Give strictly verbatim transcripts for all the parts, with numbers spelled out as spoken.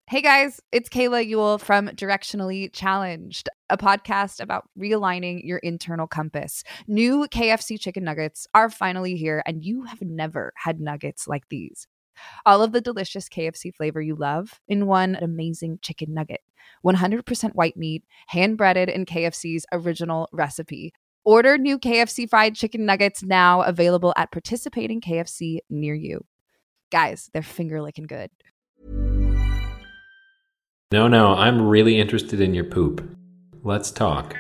Hey guys, it's Kayla Ewell from Directionally Challenged, a podcast about realigning your internal compass. New K F C chicken nuggets are finally here, and you have never had nuggets like these. All of the delicious K F C flavor you love in one amazing chicken nugget. one hundred percent white meat, hand-breaded in K F C's original recipe. Order new K F C fried chicken nuggets now, available at participating K F C near you. Guys, they're finger-licking good. No, no, I'm really interested in your poop. Let's talk.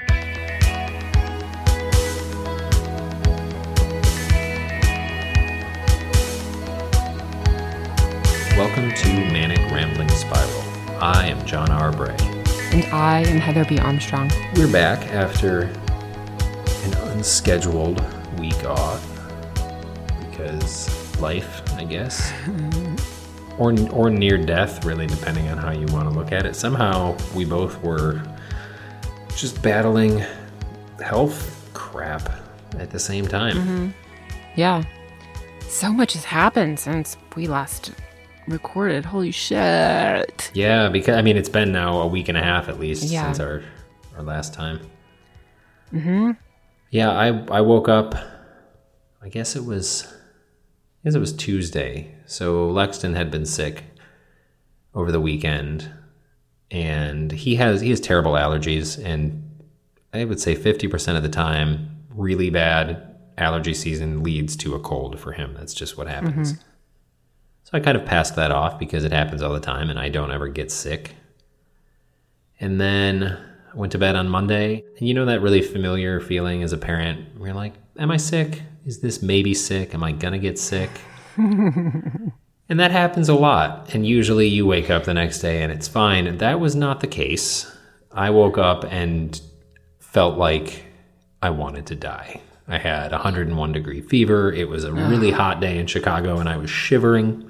Welcome to Manic Rambling Spiral. I am John R. Bray. And I am Heather B. Armstrong. We're back after an unscheduled week off because life, I guess. Or or near death, really, depending on how you want to look at it. Somehow, we both were just battling health crap at the same time. Mm-hmm. Yeah. So much has happened since we last recorded. Holy shit. Yeah, because, I mean, it's been now a week and a half at least yeah. since our, our last time. Mm-hmm. Yeah, I, I woke up, I guess it was... I guess it was Tuesday. So Lexton had been sick over the weekend, and he has he has terrible allergies, and I would say fifty percent of the time, really bad allergy season leads to a cold for him. That's just what happens. Mm-hmm. So I kind of passed that off because it happens all the time, and I don't ever get sick. And then I went to bed on Monday, and you know that really familiar feeling as a parent where you're like, am I sick? Is this maybe sick? Am I gonna get sick? And that happens a lot. And usually you wake up the next day and it's fine. And that was not the case. I woke up and felt like I wanted to die. I had one hundred one degree fever. It was a really hot day in Chicago and I was shivering.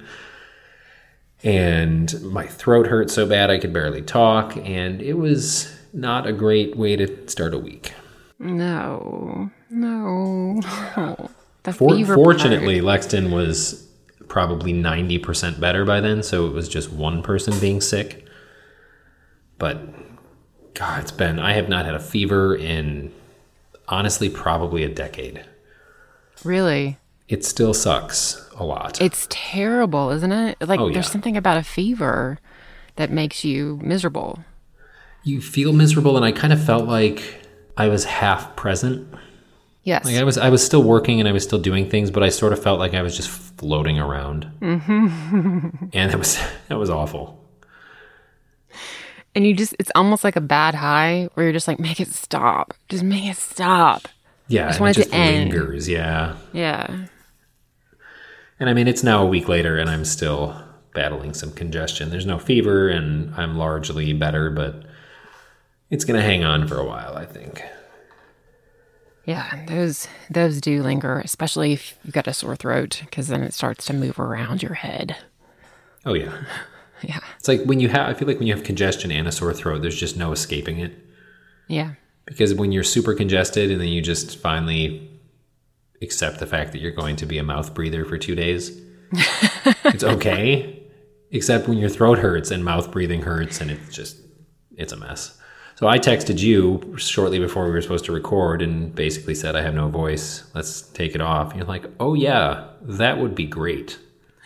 And my throat hurt so bad I could barely talk. And it was not a great way to start a week. No, no. The For, fever fortunately, part. Lexton was probably ninety percent better by then, so it was just one person being sick. But, God, it's been... I have not had a fever in, honestly, probably a decade. Really? It still sucks a lot. It's terrible, isn't it? Like, oh, yeah. There's something about a fever that makes you miserable. You feel miserable, and I kind of felt like I was half present. Yes. Like I was I was still working and I was still doing things, but I sort of felt like I was just floating around. Mm-hmm. And that was that was awful. And you just it's almost like a bad high where you're just like, make it stop. Just make it stop. Yeah, I just and want it it just to end. lingers, yeah. Yeah. And I mean it's now a week later and I'm still battling some congestion. There's no fever and I'm largely better, but it's going to hang on for a while, I think. Yeah, those those do linger, especially if you've got a sore throat, because then it starts to move around your head. Oh, yeah. Yeah. It's like when you have, I feel like when you have congestion and a sore throat, there's just no escaping it. Yeah. Because when you're super congested and then you just finally accept the fact that you're going to be a mouth breather for two days, it's okay. Except when your throat hurts and mouth breathing hurts and it's just, it's a mess. So I texted you shortly before we were supposed to record and basically said, I have no voice. Let's take it off. And you're like, oh, yeah, that would be great.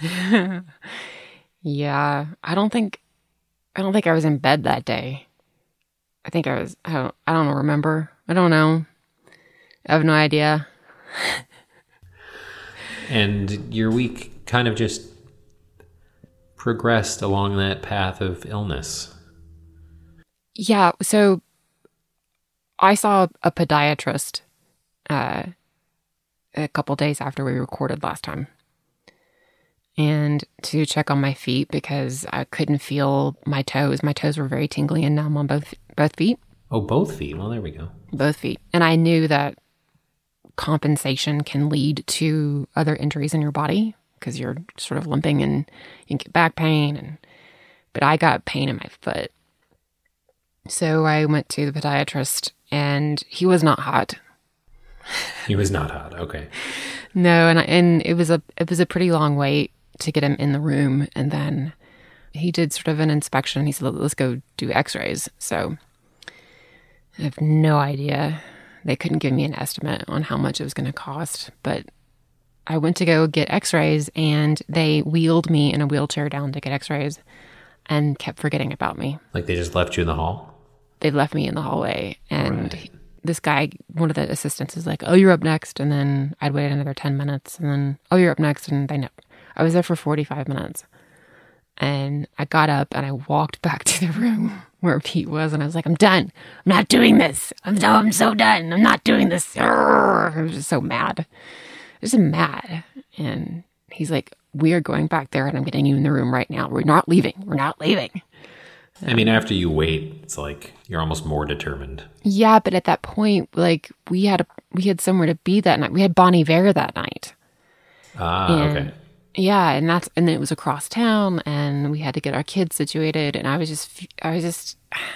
Yeah, I don't think I don't think I was in bed that day. I think I was, I don't, I don't remember. I don't know. I have no idea. And your week kind of just progressed along that path of illness. Yeah, so I saw a podiatrist uh, a couple days after we recorded last time, and to check on my feet because I couldn't feel my toes. My toes were very tingly and numb on both both feet. Oh, both feet. Well, there we go. Both feet. And I knew that compensation can lead to other injuries in your body because you're sort of limping and you can get back pain. And but I got pain in my foot. So I went to the podiatrist and he was not hot. He was not hot. Okay. No, and I, and it was a it was a pretty long wait to get him in the room, and then he did sort of an inspection. He said, let's go do x-rays. So I have no idea. They couldn't give me an estimate on how much it was going to cost, but I went to go get x-rays and they wheeled me in a wheelchair down to get x-rays and kept forgetting about me. Like they just left you in the hall? They left me in the hallway, and Right. this guy, one of the assistants, is like, oh, you're up next. And then I'd wait another ten minutes, and then, oh, you're up next. And they know. I was there for forty-five minutes. And I got up and I walked back to the room where Pete was, and I was like, I'm done. I'm not doing this. I'm so, I'm so done. I'm not doing this. Arrgh. I was just so mad. Just mad. And he's like, we are going back there, and I'm getting you in the room right now. We're not leaving. We're not leaving. I mean, after you wait, it's like you're almost more determined. Yeah, but at that point, like we had a, we had somewhere to be that night. We had Bon Iver that night. Ah, And- okay. Yeah, and that's and it was across town, and we had to get our kids situated, and I was just I was just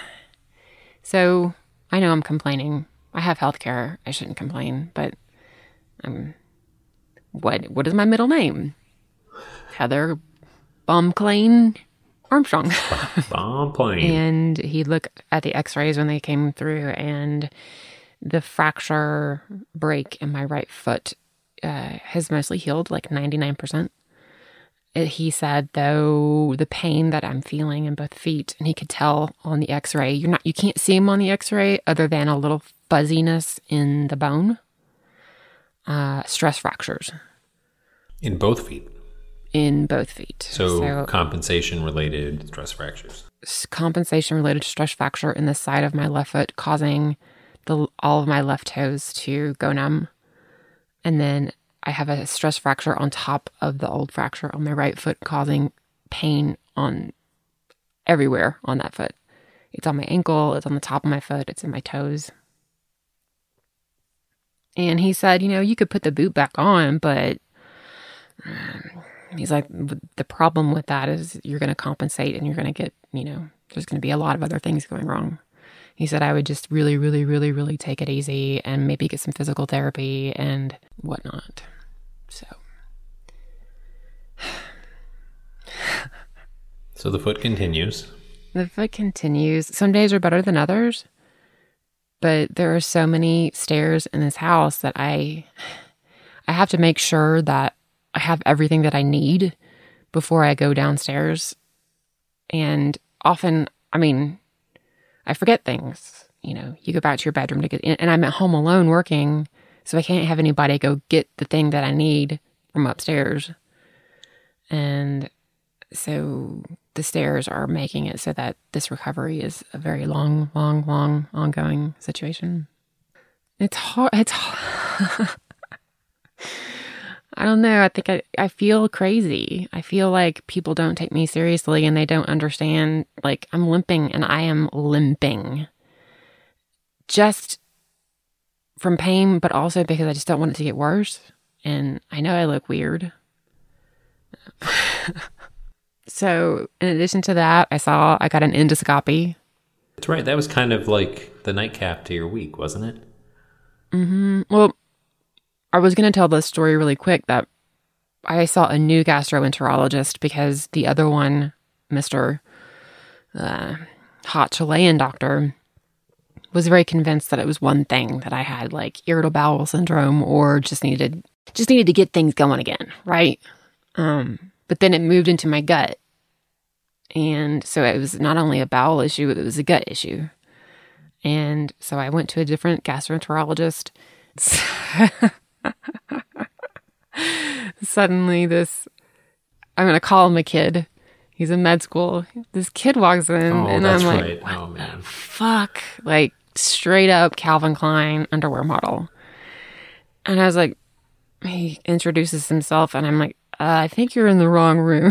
so I know I'm complaining. I have health care. I shouldn't complain, but um, what what is my middle name? Heather Baumklein Armstrong. Bomb plane. And he looked at the x-rays when they came through, and the fracture break in my right foot uh, has mostly healed, like ninety-nine percent. It, he said, though, the pain that I'm feeling in both feet, and he could tell on the x-ray, you're not, you can't see him on the x-ray other than a little fuzziness in the bone. Uh, stress fractures In both feet. in both feet. So, compensation related stress fractures. compensation related stress fracture in the side of my left foot, causing the all of my left toes to go numb. And then I have a stress fracture on top of the old fracture on my right foot, causing pain on everywhere on that foot. It's on my ankle, it's on the top of my foot, it's in my toes. And he said, you know, you could put the boot back on, but um, he's like, the problem with that is you're going to compensate and you're going to get, you know, there's going to be a lot of other things going wrong. He said I would just really, really, really, really take it easy and maybe get some physical therapy and whatnot. So. So the foot continues. The foot continues. Some days are better than others, but there are so many stairs in this house that I, I have to make sure that I have everything that I need before I go downstairs. And often, I mean, I forget things. You know, you go back to your bedroom to get in, and I'm at home alone working, so I can't have anybody go get the thing that I need from upstairs. And so the stairs are making it so that this recovery is a very long, long, long, ongoing situation. It's hard. It's hard. I don't know. I think I, I feel crazy. I feel like people don't take me seriously and they don't understand. Like, I'm limping and I am limping. Just from pain, but also because I just don't want it to get worse. And I know I look weird. So, in addition to that, I saw I got an endoscopy. That's right. That was kind of like the nightcap to your week, wasn't it? Mm-hmm. Well, I was going to tell this story really quick that I saw a new gastroenterologist because the other one, Mister Uh, hot Chilean doctor, was very convinced that it was one thing, that I had like irritable bowel syndrome or just needed just needed to get things going again, right? Um, but then it moved into my gut. And so it was not only a bowel issue, it was a gut issue. And so I went to a different gastroenterologist. Suddenly this, I'm going to call him a kid. He's in med school. This kid walks in Oh, and that's I'm right. like, Oh, man. fuck, like straight up Calvin Klein underwear model. And I was like, he introduces himself and I'm like, uh, I think you're in the wrong room.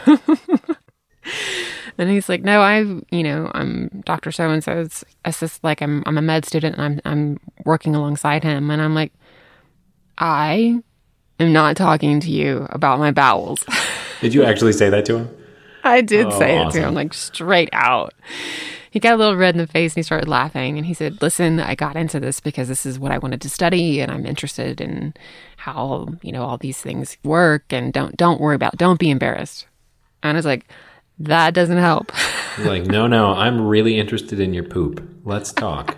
And he's like, no, I've, you know, I'm Doctor So-and-so's assist, like I'm, I'm a med student and I'm, I'm working alongside him. And I'm like, I am not talking to you about my bowels. Did you actually say that to him? I did Oh, say it awesome. to him, like straight out. He got a little red in the face and he started laughing. And he said, listen, I got into this because this is what I wanted to study. And I'm interested in how, you know, all these things work. And don't, don't worry about, don't be embarrassed. And I was like, that doesn't help. He's like, no, no, I'm really interested in your poop. Let's talk.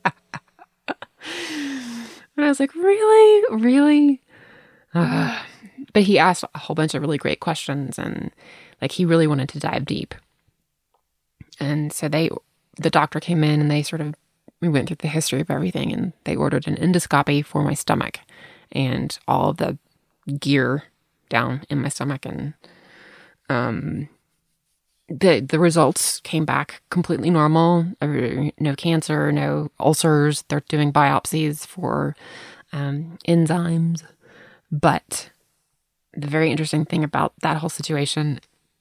And I was like, really? Really? Uh, but he asked a whole bunch of really great questions, and like he really wanted to dive deep. And so they, the doctor came in and they sort of, we went through the history of everything, and they ordered an endoscopy for my stomach and all of the gear down in my stomach. And um, the the results came back completely normal. No cancer, no ulcers. They're doing biopsies for um, enzymes. But the very interesting thing about that whole situation,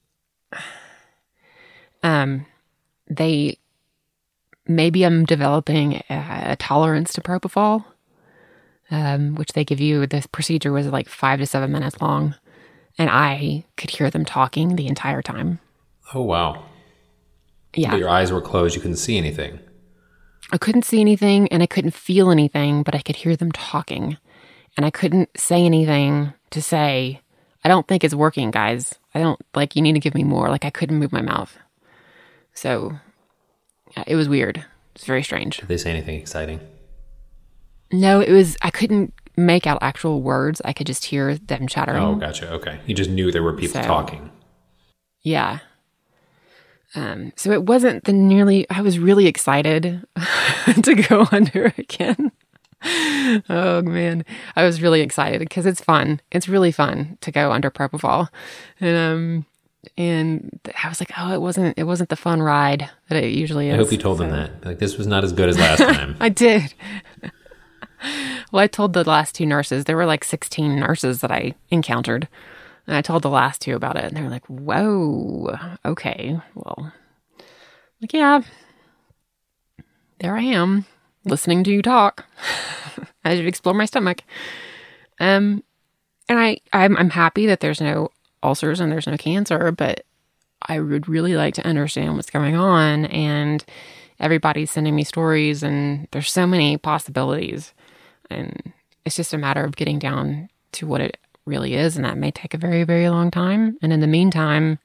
um, they maybe I'm developing a, a tolerance to propofol, um, which they give you. The procedure was like five to seven minutes long, and I could hear them talking the entire time. Oh, wow. Yeah. But your eyes were closed. You couldn't see anything. I couldn't see anything and I couldn't feel anything, but I could hear them talking. And I couldn't say anything to say, I don't think it's working, guys. I don't, like, you need to give me more. Like, I couldn't move my mouth. So, yeah, it was weird. It's very strange. Did they say anything exciting? No, it was, I couldn't make out actual words. I could just hear them chattering. Oh, gotcha. Okay. You just knew there were people So, talking. Yeah. Um, so it wasn't the nearly, I was really excited to go under again. Oh man, I was really excited because it's fun. It's really fun to go under propofol. And, um, and I was like, oh, it wasn't, it wasn't the fun ride that it usually is. I hope you told so. them that. Like, this was not as good as last time. I did. Well, I told the last two nurses, there were like sixteen nurses that I encountered. And I told the last two about it, and they were like, whoa, okay, well, like, yeah, there I am, listening to you talk as you explore my stomach. Um, and I, I'm, I'm happy that there's no ulcers and there's no cancer, but I would really like to understand what's going on, and everybody's sending me stories, and there's so many possibilities, and it's just a matter of getting down to what it really is, and that may take a very, very long time. And in the meantime,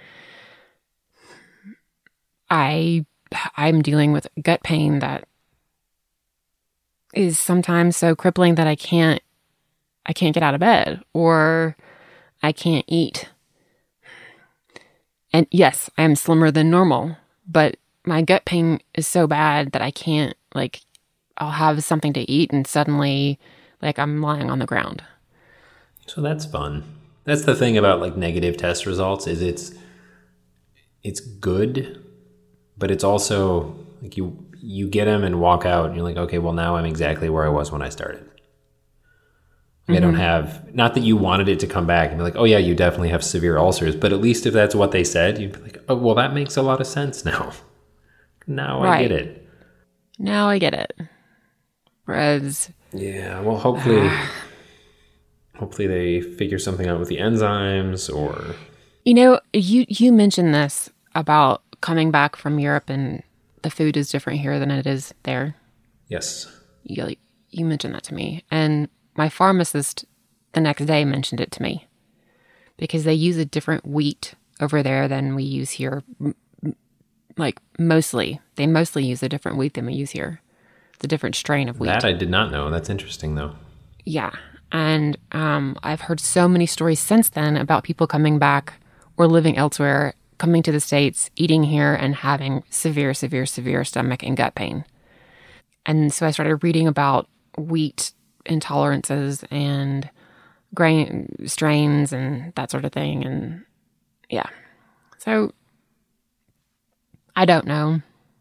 I I'm dealing with gut pain that is sometimes so crippling that I can't I can't get out of bed, or I can't eat. And yes, I am slimmer than normal, but my gut pain is so bad that I can't, like, I'll have something to eat and suddenly, like, I'm lying on the ground. So that's fun. That's the thing about, like, negative test results, is it's it's good, but it's also like you you get them and walk out and you're like, okay, well, now I'm exactly where I was when I started. Like, mm-hmm. I don't have, not that you wanted it to come back and be like, oh yeah, you definitely have severe ulcers, but at least if that's what they said, you'd be like, oh, well, that makes a lot of sense now. Now I right. get it. Now I get it. Whereas, yeah, well, hopefully. Hopefully they figure something out with the enzymes, or... You know, you, you mentioned this about coming back from Europe and the food is different here than it is there. Yes. You, you mentioned that to me. And my pharmacist the next day mentioned it to me. Because they use a different wheat over there than we use here. Like, mostly. They mostly use a different wheat than we use here. It's a different strain of wheat. That I did not know. That's interesting, though. Yeah. And um, I've heard so many stories since then about people coming back or living elsewhere, coming to the States, eating here, and having severe, severe, severe stomach and gut pain. And so I started reading about wheat intolerances and grain strains and that sort of thing. And yeah. So I don't know.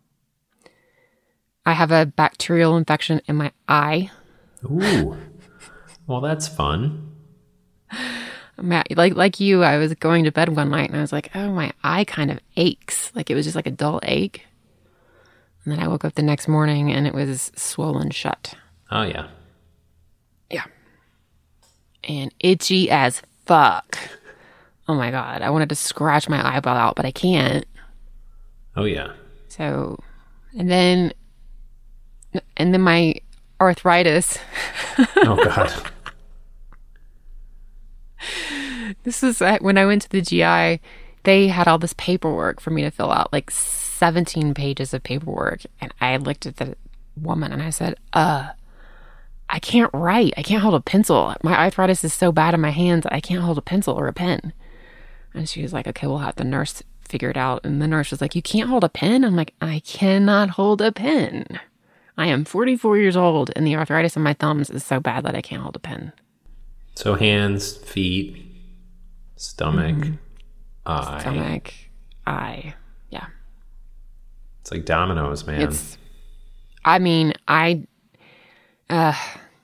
I have a bacterial infection in my eye. Ooh. Well, that's fun. Like like you, I was going to bed one night and I was like, oh, my eye kind of aches. Like it was just like a dull ache. And then I woke up the next morning and it was swollen shut. Oh, yeah. Yeah. And itchy as fuck. Oh, my God. I wanted to scratch my eyeball out, but I can't. Oh, yeah. So, and then, and then my arthritis. Oh, God. This is when I went to the G I they had all this paperwork for me to fill out, like seventeen pages of paperwork. And I looked at the woman and I said, uh, I can't write. I can't hold a pencil. My arthritis is so bad in my hands, I can't hold a pencil or a pen. And she was like, okay, we'll have the nurse figure it out. And the nurse was like, you can't hold a pen? I'm like, I cannot hold a pen. I am forty-four years old and the arthritis in my thumbs is so bad that I can't hold a pen. So hands, feet, stomach, mm-hmm. eye. Stomach, eye. Yeah. It's like dominoes, man. It's, I mean, I, uh,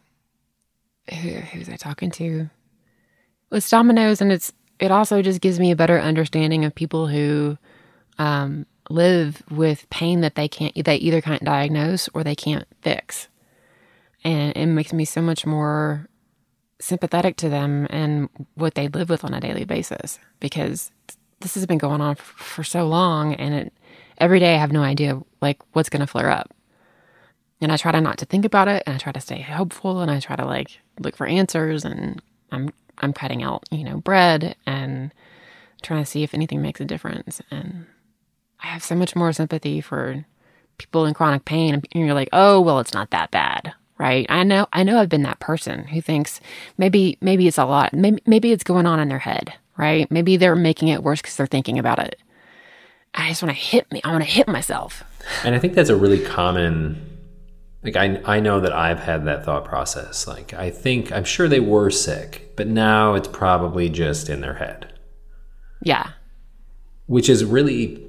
who, who was I talking to? It's dominoes, and it's, it also just gives me a better understanding of people who, um, live with pain that they can't, they either can't diagnose or they can't fix. And it makes me so much more sympathetic to them and what they live with on a daily basis, because this has been going on for, for so long, and it, every day I have no idea like what's going to flare up. And I try to not to think about it, and I try to stay hopeful, and I try to like look for answers, and I'm, I'm cutting out, you know, bread and trying to see if anything makes a difference. And I have so much more sympathy for people in chronic pain. And you're like, oh, well, it's not that bad, right? I know, I know I've been that person who thinks maybe, maybe it's a lot. Maybe, maybe it's going on in their head, right? Maybe they're making it worse because they're thinking about it. I just want to hit me. I want to hit myself. And I think that's a really common, like, I, I know that I've had that thought process. Like, I think, I'm sure they were sick, but now it's probably just in their head. Yeah. Which is really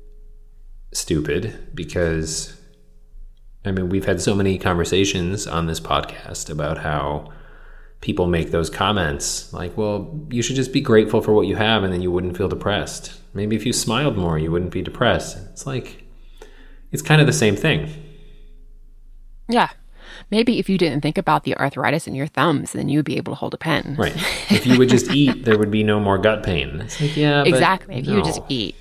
stupid, because I mean, we've had so many conversations on this podcast about how people make those comments like, well, you should just be grateful for what you have and then you wouldn't feel depressed. Maybe if you smiled more, you wouldn't be depressed. It's like, it's kind of the same thing. Yeah. Maybe if you didn't think about the arthritis in your thumbs, then you would be able to hold a pen. Right. If you would just eat, there would be no more gut pain. It's like, yeah, but exactly. If no. you would just eat.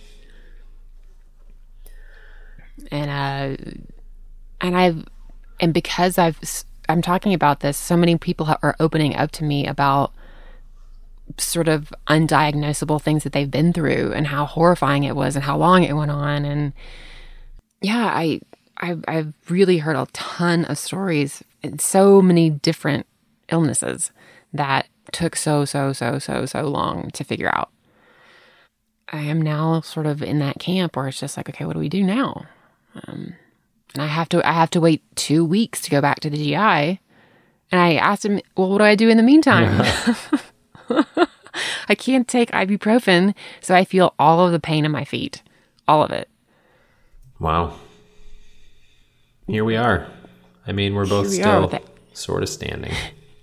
And uh, and I've and because I've I'm talking about this, so many people are opening up to me about sort of undiagnosable things that they've been through and how horrifying it was and how long it went on. And yeah, I I've, I've really heard a ton of stories and so many different illnesses that took so so so so so long to figure out. I am now sort of in that camp where it's just like, okay, what do we do now? Um, and I have to, I have to wait two weeks to go back to the G I. And I asked him, well, what do I do in the meantime? Yeah. I can't take ibuprofen, so I feel all of the pain in my feet, all of it. Wow. Here we are. I mean, we're both we still the- sort of standing.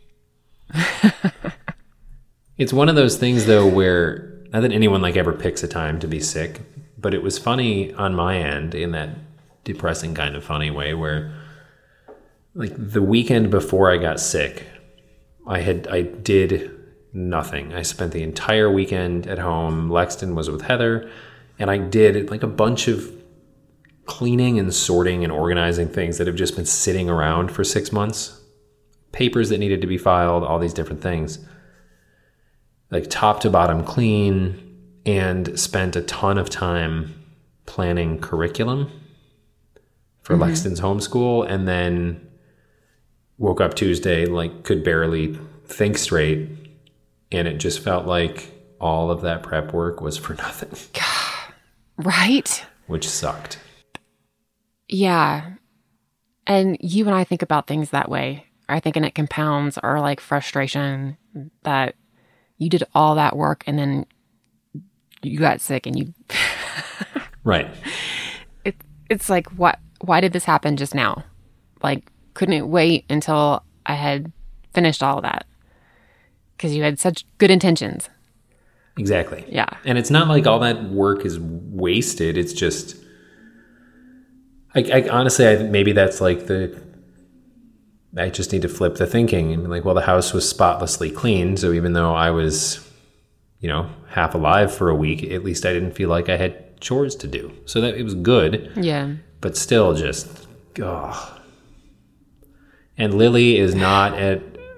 It's one of those things, though, where not that anyone like ever picks a time to be sick, but it was funny on my end in that depressing kind of funny way where like the weekend before I got sick, I had I did nothing. I spent the entire weekend at home. Lexton was with Heather, and I did like a bunch of cleaning and sorting and organizing things that have just been sitting around for six months. Papers that needed to be filed, all these different things. Like top to bottom clean, and spent a ton of time planning curriculum for mm-hmm. Lexton's homeschool, and then woke up Tuesday, like could barely think straight, and it just felt like all of that prep work was for nothing. Right? Which sucked. Yeah. And you and I think about things that way. I think, and it compounds our like frustration that you did all that work and then you got sick and you... Right. It, it's like, what? Why did this happen just now? Like, couldn't it wait until I had finished all of that? Because you had such good intentions. Exactly. Yeah. And it's not like all that work is wasted. It's just... I, I honestly, I maybe that's like the... I just need to flip the thinking and be like, well, the house was spotlessly clean. So even though I was, you know, half alive for a week, at least I didn't feel like I had chores to do. So that it was good. Yeah. But still just, oh. And Lily is not at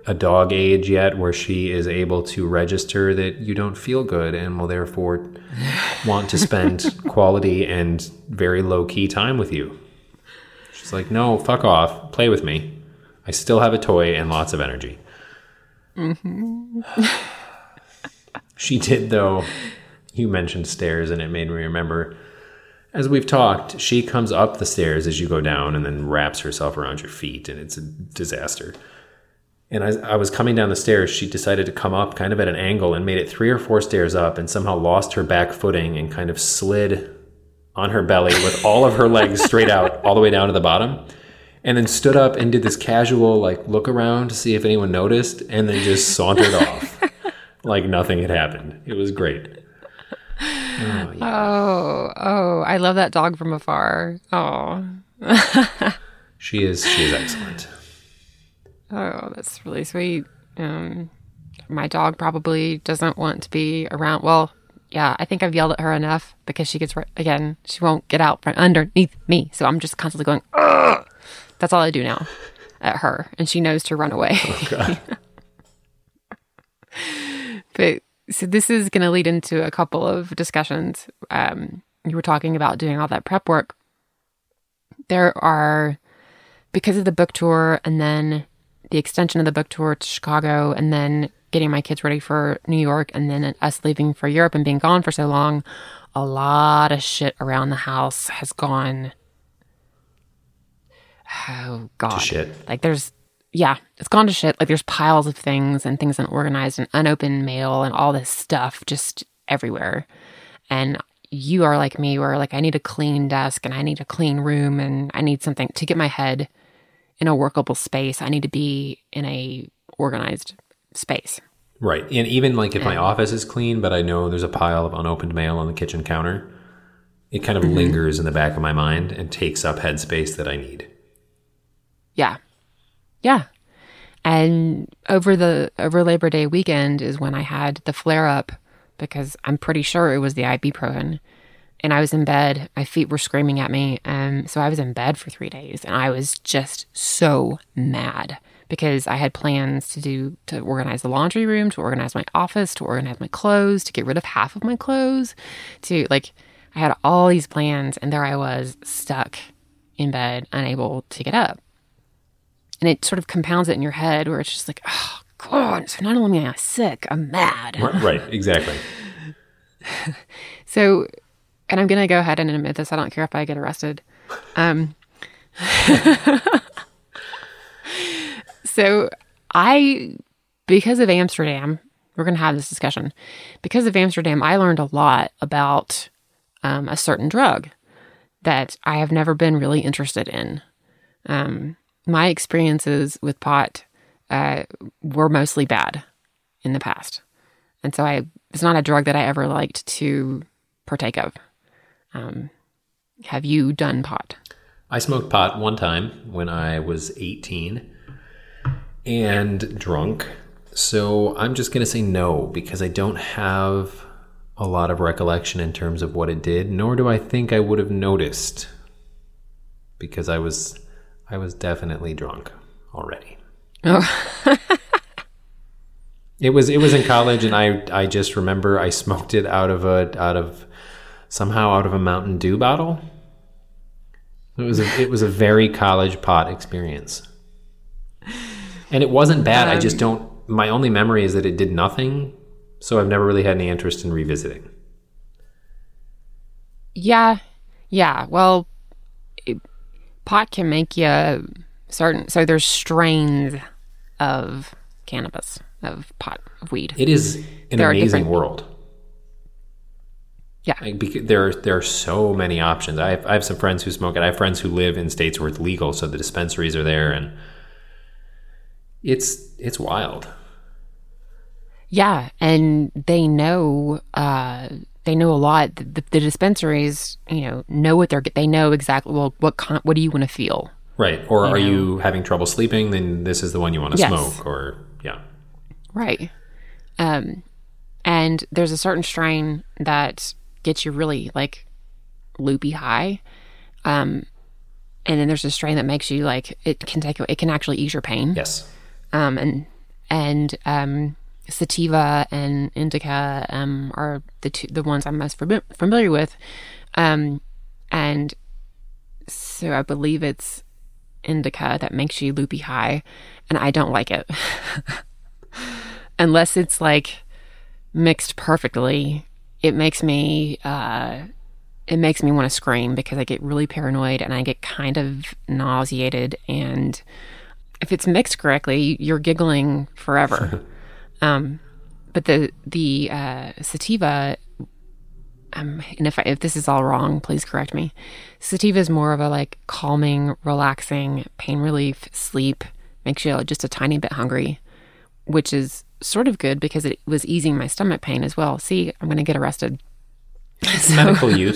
a dog age yet where she is able to register that you don't feel good and will therefore want to spend quality and very low-key time with you. She's like, no, fuck off. Play with me. I still have a toy and lots of energy. Mm-hmm. She did, though. You mentioned stairs, and it made me remember, as we've talked, she comes up the stairs as you go down and then wraps herself around your feet, and it's a disaster. And as I was coming down the stairs, she decided to come up kind of at an angle and made it three or four stairs up and somehow lost her back footing and kind of slid on her belly with all of her legs straight out all the way down to the bottom. And then stood up and did this casual like look around to see if anyone noticed and then just sauntered off like nothing had happened. It was great. Oh, yeah. oh, oh, I love that dog from afar. Oh. She is, she is excellent. Oh, that's really sweet. Um, my dog probably doesn't want to be around. Well, yeah, I think I've yelled at her enough because she gets, right, again, she won't get out from underneath me. So I'm just constantly going, ugh. That's all I do now at her. And she knows to run away. Oh, God. But so this is going to lead into a couple of discussions. Um, you were talking about doing all that prep work. There are, because of the book tour and then the extension of the book tour to Chicago and then getting my kids ready for New York and then us leaving for Europe and being gone for so long, a lot of shit around the house has gone, oh God. To shit. Like there's, yeah, it's gone to shit. Like there's piles of things and things unorganized and unopened mail and all this stuff just everywhere. And you are like me where like I need a clean desk and I need a clean room and I need something to get my head in a workable space. I need to be in a organized space. Right. And even like if and, my office is clean, but I know there's a pile of unopened mail on the kitchen counter, it kind of mm-hmm. lingers in the back of my mind and takes up headspace that I need. Yeah. Yeah. And over the over Labor Day weekend is when I had the flare up because I'm pretty sure it was the ibuprofen. And I was in bed. My feet were screaming at me. Um, so I was in bed for three days. And I was just so mad because I had plans to do, to organize the laundry room, to organize my office, to organize my clothes, to get rid of half of my clothes, to like, I had all these plans. And there I was stuck in bed, unable to get up. And it sort of compounds it in your head where it's just like, oh, God, so not only am I sick, I'm mad. Right, right, exactly. So, and I'm going to go ahead and admit this. I don't care if I get arrested. Um, so I, because of Amsterdam, we're going to have this discussion. Because of Amsterdam, I learned a lot about um, a certain drug that I have never been really interested in. Um My experiences with pot uh, were mostly bad in the past. And so I it's not a drug that I ever liked to partake of. Um, have you done pot? I smoked pot one time when I was eighteen and drunk. So I'm just going to say no because I don't have a lot of recollection in terms of what it did, nor do I think I would have noticed because I was... I was definitely drunk already. Oh. It was it was in college, and I I just remember I smoked it out of a out of somehow out of a Mountain Dew bottle. It was a, it was a very college pot experience, and it wasn't bad. Um, I just don't. My only memory is that it did nothing, so I've never really had any interest in revisiting. Yeah, yeah. Well. It, pot can make you certain, so there's strains of cannabis, of pot, of weed. It is an there amazing world. Yeah. Like, because there, there are so many options. I have, I have some friends who smoke it. I have friends who live in states where it's legal, so the dispensaries are there, and it's it's wild. Yeah, and they know... Uh, They know a lot. The, the dispensaries, you know, know what they're. They know exactly. Well, what con, what do you want to feel? Right. Or you are know? you having trouble sleeping? Then this is the one you want to yes. smoke. Or yeah. Right. Um, and there's a certain strain that gets you really like loopy high. Um, and then there's a strain that makes you like it can take it can actually ease your pain. Yes. Um, and and um, sativa and indica um, are the two, the ones I'm most fam- familiar with. Um, and so I believe it's indica that makes you loopy high, and I don't like it. Unless it's like mixed perfectly, it makes me uh, it makes me want to scream because I get really paranoid and I get kind of nauseated. And if it's mixed correctly, you're giggling forever. um, but the the uh, sativa, um, and if I, if this is all wrong, please correct me. Sativa is more of a like calming, relaxing, pain relief, sleep, makes you just a tiny bit hungry, which is sort of good because it was easing my stomach pain as well. See, I'm going to get arrested. So, medical use.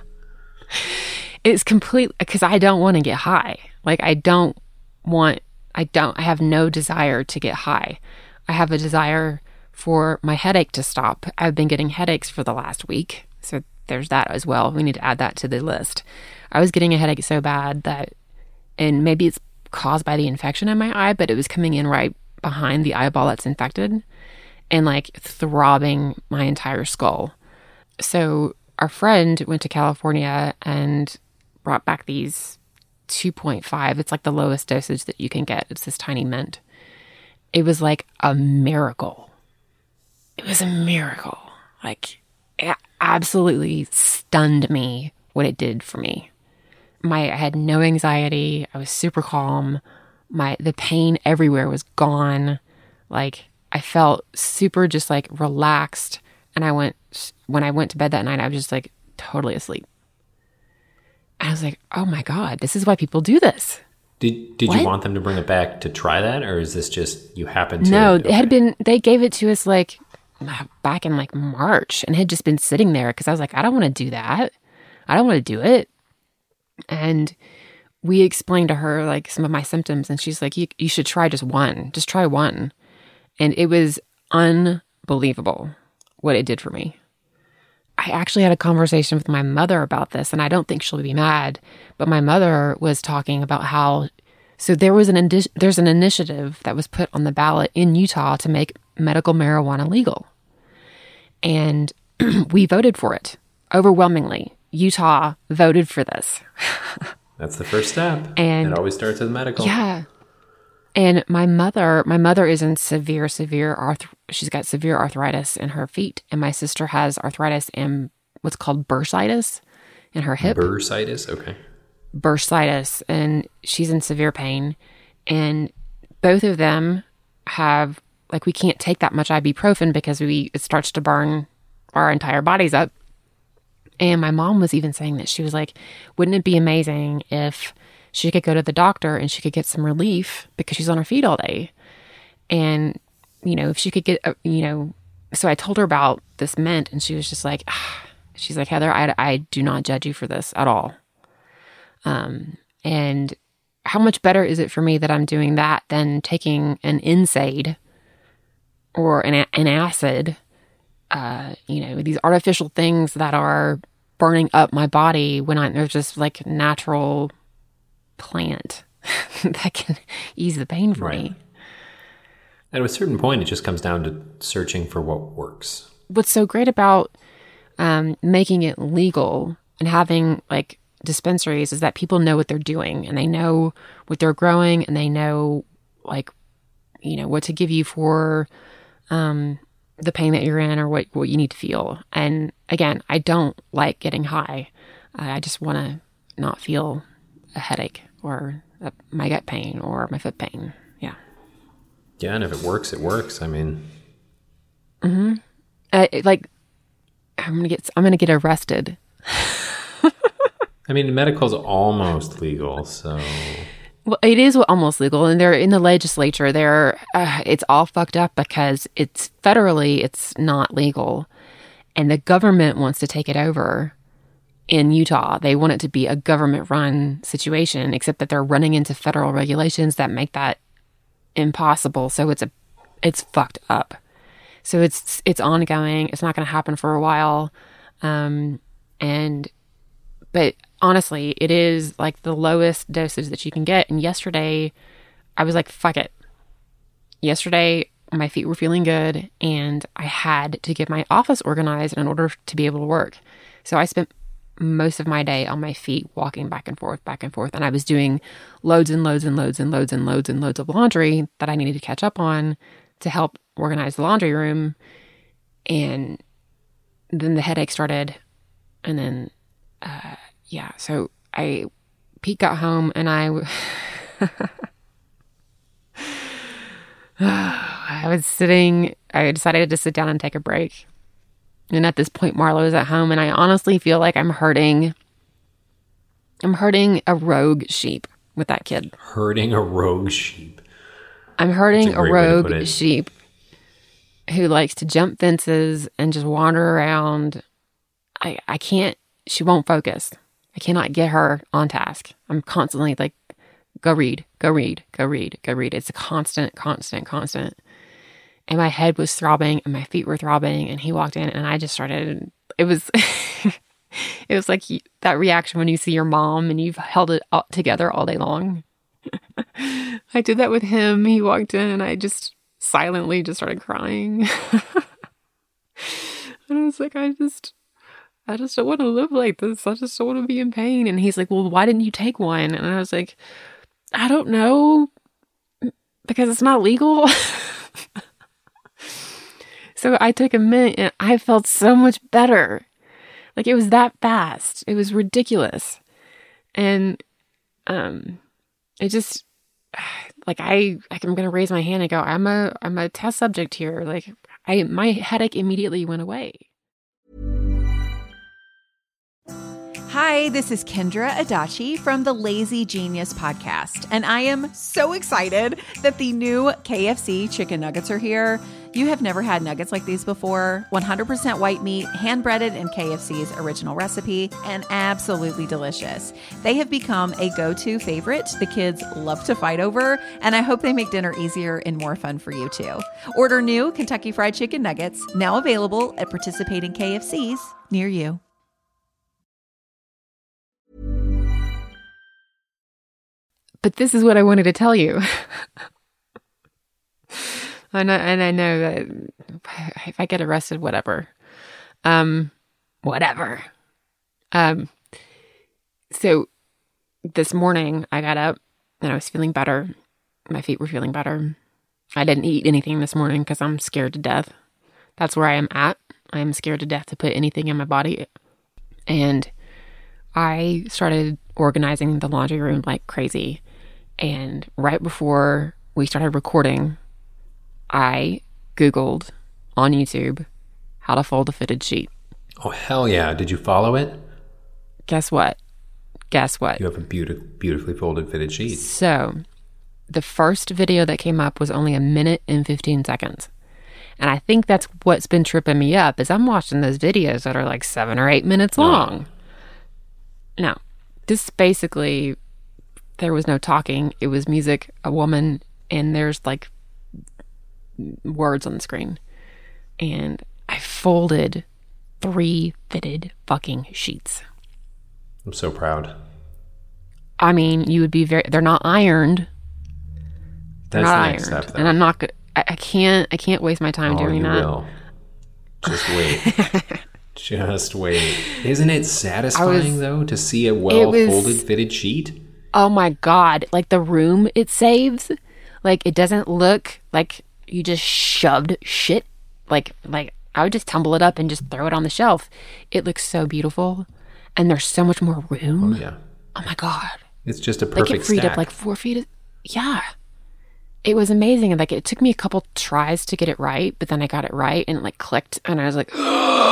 It's complete because I don't want to get high. Like I don't want, I don't, I have no desire to get high. I have a desire for my headache to stop. I've been getting headaches for the last week. So there's that as well. We need to add that to the list. I was getting a headache so bad that, and maybe it's caused by the infection in my eye, but it was coming in right behind the eyeball that's infected and like throbbing my entire skull. So our friend went to California and brought back these two point five. It's like the lowest dosage that you can get. It's this tiny mint. It was like a miracle. It was a miracle. Like it absolutely stunned me what it did for me. My I had no anxiety. I was super calm. My the pain everywhere was gone. Like I felt super just like relaxed. And I went when I went to bed that night, I was just like totally asleep. And I was like, oh my God, this is why people do this. Did Did What? you want them to bring it back to try that, or is this just you happened to? No, okay. it had been. They gave it to us like back in like March, and had just been sitting there because I was like, I don't want to do that. I don't want to do it. And we explained to her like some of my symptoms, and she's like, you, you should try just one. Just try one. And it was unbelievable what it did for me. I actually had a conversation with my mother about this, and I don't think she'll be mad, but my mother was talking about how, so there was an, indi- there's an initiative that was put on the ballot in Utah to make medical marijuana legal. And we voted for it overwhelmingly. Utah voted for this. That's the first step. And it always starts with medical. Yeah. And my mother, my mother is in severe, severe arth. She's got severe arthritis in her feet, and my sister has arthritis and what's called bursitis in her hip. Bursitis, okay. Bursitis, and she's in severe pain. And both of them have like we can't take that much ibuprofen because we it starts to burn our entire bodies up. And my mom was even saying that she was like, wouldn't it be amazing if she could go to the doctor and she could get some relief because she's on her feet all day. And, you know, if she could get, you know, so I told her about this mint and she was just like, ah. She's like, Heather, I, I do not judge you for this at all. Um, and how much better is it for me that I'm doing that than taking an N SAID or an, an acid, uh, you know, these artificial things that are burning up my body when I, they're just like natural plant that can ease the pain for Right. me. At a certain point, it just comes down to searching for what works. What's so great about um, making it legal and having like dispensaries is that people know what they're doing and they know what they're growing and they know like, you know, what to give you for um, the pain that you're in or what, what you need to feel. And again, I don't like getting high. Uh, I just want to not feel a headache or a, my gut pain or my foot pain. Yeah. Yeah, and if it works, it works. I mean, Mm-hmm. Uh, it, like, I'm gonna get I'm gonna get arrested. I mean, medical's almost legal, so Well, it is almost legal, and they're in the legislature. They're uh, it's all fucked up because it's federally it's not legal, and the government wants to take it over. In Utah, they want it to be a government-run situation, except that they're running into federal regulations that make that impossible. So it's a, it's fucked up. So it's it's ongoing. It's not going to happen for a while, um, and but honestly, it is like the lowest dosage that you can get. And yesterday, I was like, "Fuck it." Yesterday, my feet were feeling good, and I had to get my office organized in order to be able to work. So I spent most of my day on my feet, walking back and forth, back and forth. And I was doing loads and loads and loads and loads and loads and loads of laundry that I needed to catch up on to help organize the laundry room. And then the headache started. And then, uh, yeah, so I, Pete got home, and I, I was sitting, I decided to sit down and take a break. And at this point, Marlo is at home, and I honestly feel like I'm hurting, I'm hurting a rogue sheep with that kid. Hurting a rogue sheep. I'm hurting a, a rogue sheep who likes to jump fences and just wander around. I, I can't, she won't focus. I cannot get her on task. I'm constantly like, go read, go read, go read, go read. It's a constant, constant, constant. And my head was throbbing and my feet were throbbing, and he walked in and I just started, it was, it was like that reaction when you see your mom and you've held it all together all day long. I did that with him. He walked in and I just silently just started crying. And I was like, I just, I just don't want to live like this. I just don't want to be in pain. And he's like, well, why didn't you take one? And I was like, I don't know, because it's not legal. So I took a minute and I felt so much better. Like, it was that fast. It was ridiculous. And um, it just, like, I, I'm going to raise my hand and go, I'm a, I'm a test subject here. Like, I, my headache immediately went away. Hi, this is Kendra Adachi from the Lazy Genius podcast, and I am so excited that the new K F C chicken nuggets are here. You have never had nuggets like these before. one hundred percent white meat, hand-breaded in K F C's original recipe, and absolutely delicious. They have become a go-to favorite the kids love to fight over, and I hope they make dinner easier and more fun for you too. Order new Kentucky Fried Chicken nuggets, now available at participating K F C's near you. But this is what I wanted to tell you. and, I, and I know that if I get arrested, whatever. Um, whatever. Um, so this morning I got up and I was feeling better. My feet were feeling better. I didn't eat anything this morning because I'm scared to death. That's where I am at. I am scared to death to put anything in my body. And I started organizing the laundry room like crazy. And right before we started recording, I Googled on YouTube how to fold a fitted sheet. Oh, hell yeah. Did you follow it? Guess what? Guess what? You have a beautiful, beautifully folded fitted sheet. So the first video that came up was only a minute and fifteen seconds. And I think that's what's been tripping me up is I'm watching those videos that are like seven or eight minutes long. No, no. This basically, there was no talking. It was music, a woman, and there's like words on the screen. And I folded three fitted fucking sheets. I'm so proud. I mean, you would be very, they're not ironed. They're That's not the next ironed. step, though. And I'm not good. I, I can't, I can't waste my time oh, doing you that. Will. Just wait. Just wait. Isn't it satisfying, was, though, to see a well-folded fitted sheet? Oh my God. Like the room it saves, like it doesn't look like you just shoved shit. Like, like I would just tumble it up and just throw it on the shelf. It looks so beautiful. And there's so much more room. Oh, yeah. Oh my God. It's just a perfect like it freed stack. up like four feet. Of, yeah. It was amazing. And like it took me a couple tries to get it right, but then I got it right and it like clicked. And I was like,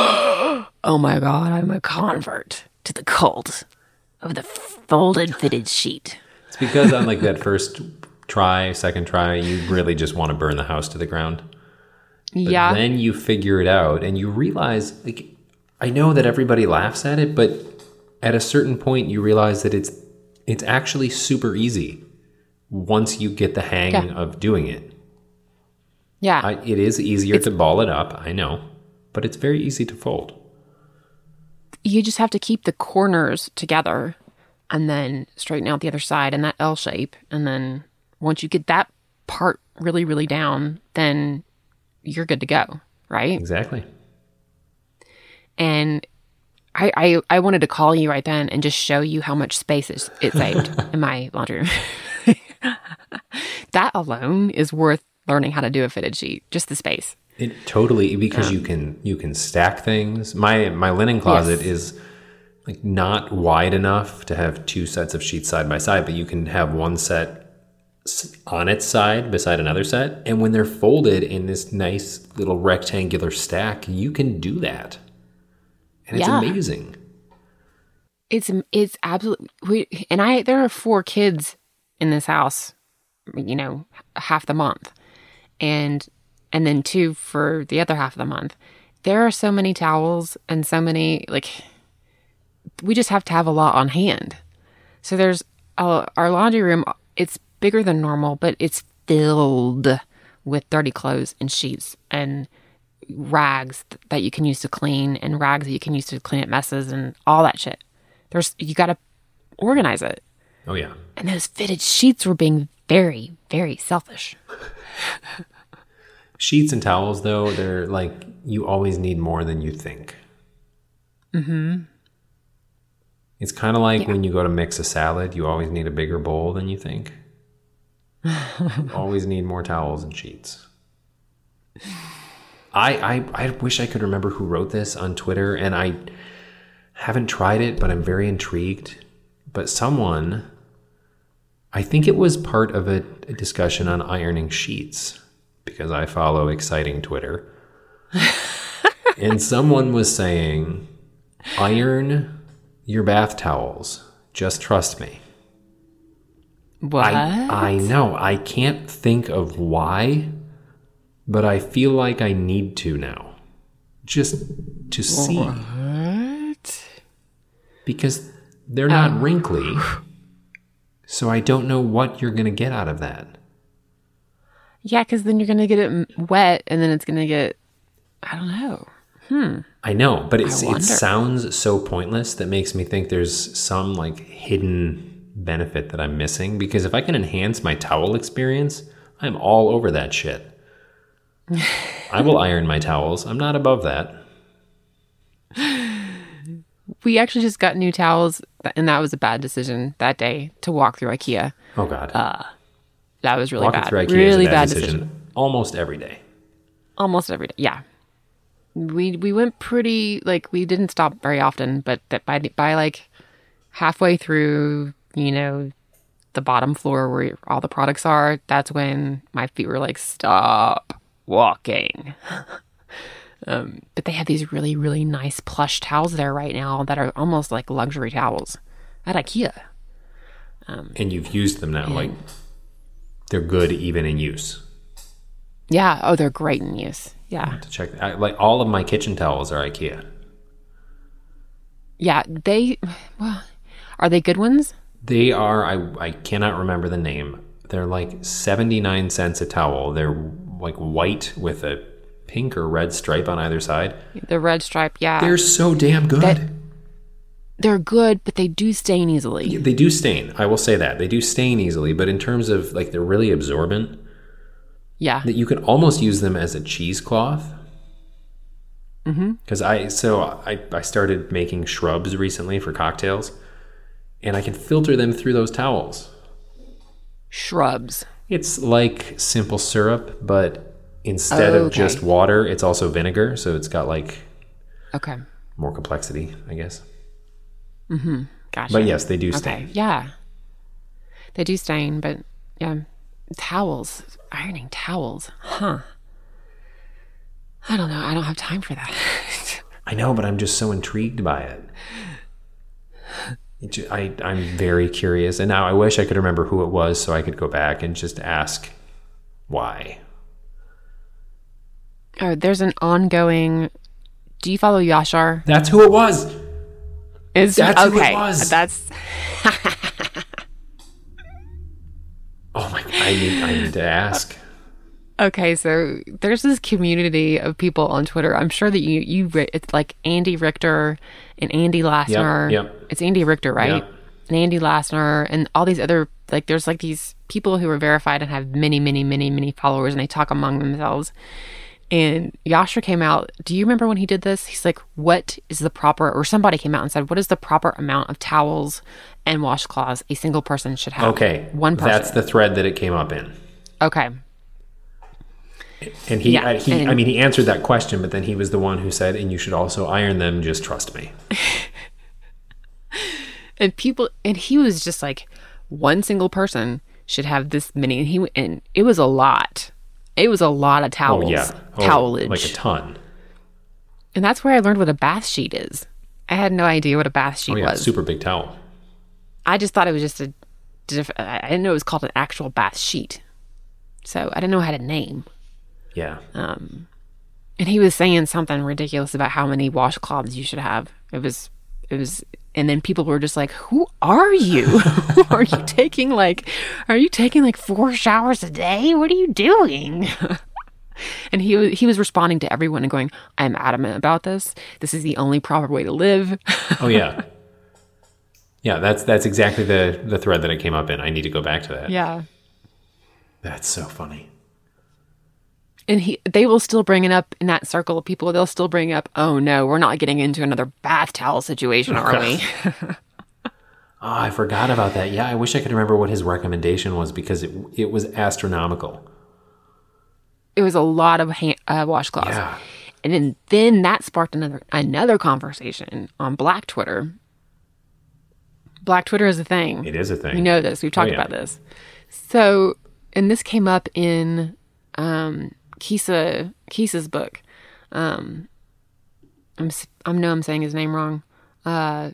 oh my God, I'm a convert to the cult of the folded fitted sheet. It's because on like that first try, second try, you really just want to burn the house to the ground. But yeah. then you figure it out and you realize, like, I know that everybody laughs at it, but at a certain point you realize that it's it's actually super easy once you get the hang yeah. of doing it. Yeah. I, it is easier it's, to ball it up, I know, but it's very easy to fold. You just have to keep the corners together and then straighten out the other side in that L shape. And then once you get that part really, really down, then you're good to go, right? Exactly. And I, I, I wanted to call you right then and just show you how much space it, it saved in my laundry room. That alone is worth learning how to do a fitted sheet, just the space. It totally, because um, you can you can stack things. My my linen closet yes. is like not wide enough to have two sets of sheets side by side, but you can have one set on its side beside another set, and when they're folded in this nice little rectangular stack, you can do that, and it's yeah. amazing. It's it's absolutely. We, and I there are four kids in this house, you know, half the month, and and then two for the other half of the month. There are so many towels and so many, like, we just have to have a lot on hand. So there's uh, our laundry room. It's bigger than normal, but it's filled with dirty clothes and sheets and rags that you can use to clean and rags that you can use to clean up messes and all that shit. There's you got to organize it. Oh yeah. And those fitted sheets were being very, very selfish. Sheets and towels, though, they're like, you always need more than you think. Mm-hmm. It's kind of like yeah. when you go to mix a salad, you always need a bigger bowl than you think. You always need more towels and sheets. I, I I wish I could remember who wrote this on Twitter, and I haven't tried it, but I'm very intrigued. But someone, I think it was part of a, a discussion on ironing sheets, because I follow exciting Twitter. And someone was saying, iron your bath towels. Just trust me. What? I, I know. I can't think of why, but I feel like I need to now. Just to see. What? Because they're not um. wrinkly. So I don't know what you're going to get out of that. Yeah, because then you're going to get it wet, and then it's going to get, I don't know. Hmm. I know, but it's, I it sounds so pointless that makes me think there's some like hidden benefit that I'm missing. Because if I can enhance my towel experience, I'm all over that shit. I will iron my towels. I'm not above that. We actually just got new towels, and that was a bad decision that day to walk through IKEA. Oh, God. Uh, that was really Walking bad. Through IKEA really is a bad, bad decision, decision. Almost every day. Almost every day, yeah. We we went pretty, like, we didn't stop very often, but that by by like halfway through, you know, the bottom floor where all the products are, that's when my feet were like, stop walking. um, but they have these really, really nice plush towels there right now that are almost like luxury towels at IKEA. Um, and you've used them now, and, like, they're good even in use. Yeah. Oh, they're great in use. Yeah. To check, I, like all of my kitchen towels are IKEA. Yeah, they. Well, are they good ones? They are. I I cannot remember the name. They're like seventy-nine cents a towel. They're like white with a pink or red stripe on either side. The red stripe, yeah. They're so damn good. That, they're good, but they do stain easily. Yeah, they do stain. I will say that they do stain easily. But in terms of like, they're really absorbent. Yeah. That you can almost use them as a cheesecloth. Mm-hmm. Because I, so I, I started making shrubs recently for cocktails, and I can filter them through those towels. Shrubs. It's like simple syrup, but instead oh, of okay. just water, it's also vinegar. So it's got like okay more complexity, I guess. Mm-hmm. Gotcha. But yes, they do stain. Okay. Yeah. They do stain, but yeah. Towels. Ironing towels. Huh. I don't know. I don't have time for that. I know, but I'm just so intrigued by it. it just, I, I'm very curious. And now I wish I could remember who it was so I could go back and just ask why. Oh, there's an ongoing... Do you follow Yashar? That's who it was. Is That's okay. who it was. That's... Oh my God, I need, I need to ask. Okay, so there's this community of people on Twitter. I'm sure that you, you it's like Andy Richter and Andy Lassner. Yep, yep. It's Andy Richter, right? Yep. And Andy Lassner and all these other, like, there's like these people who are verified and have many, many, many, many followers, and they talk among themselves. And Yasha came out. Do you remember when he did this? He's like, what is the proper, or somebody came out and said, what is the proper amount of towels and washcloths a single person should have? Okay. One person. That's the thread that it came up in. Okay. And he, Yeah, I, he and- I mean, he answered that question, but then he was the one who said, and you should also iron them, just trust me. And people, and he was just like, one single person should have this many. And he, and it was a lot. It was a lot of towels. Oh, yeah. Oh, Towelage. like a ton. And that's where I learned what a bath sheet is. I had no idea what a bath sheet Oh, yeah. was. Super big towel. I just thought it was just a, diff- I didn't know it was called an actual bath sheet. So I didn't know how to name. Yeah. Um, and he was saying something ridiculous about how many washcloths you should have. It was, it was, and then people were just like, who are you? Are you taking like, are you taking like four showers a day? What are you doing? And he, wa- he was responding to everyone and going, I'm adamant about this. This is the only proper way to live. Oh, yeah. Yeah, that's that's exactly the, the thread that it came up in. I need to go back to that. Yeah. That's so funny. And he, they will still bring it up in that circle of people. They'll still bring up, oh no, we're not getting into another bath towel situation, are we? Oh, I forgot about that. Yeah, I wish I could remember what his recommendation was because it it was astronomical. It was a lot of hand, uh, washcloths. Yeah. And then, then that sparked another another conversation on Black Twitter. Black Twitter is a thing. It is a thing. You know this. We've talked Oh, yeah. about this. So, and this came up in um, Kisa Kisa's book. Um, I'm s- I know I'm saying his name wrong. Uh,